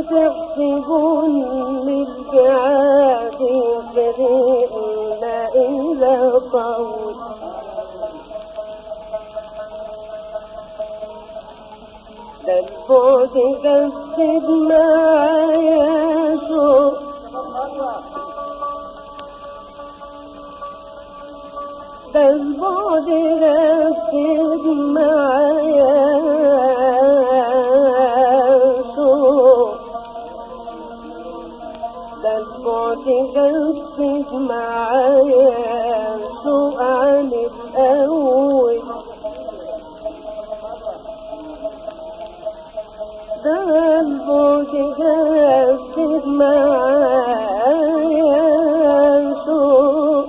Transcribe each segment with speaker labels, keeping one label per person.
Speaker 1: تحسبون للبعاد فريقنا إلى طول ده البعد قصد معايا شوق ده البعد قصد معايا شوق ده البعد قصد معايا شوق عن الأول ده البعد قصد معايا شوق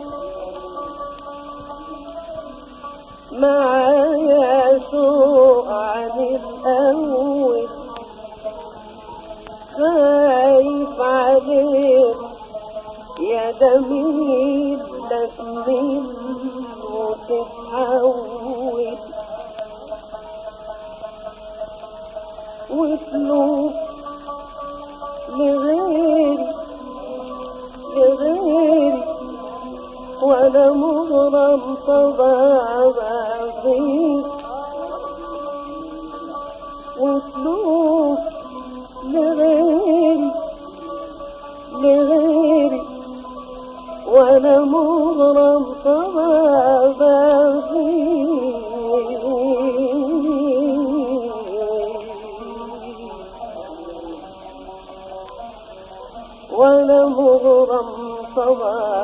Speaker 1: معايا سوء عن الأول خايف عليك يا جميل لا تمل وتتحول وتلوك لغيري وانا مغرم طبعا فيك وتلوك لغيري وانا مغرم طبعا فيك وانا مغرم طبعا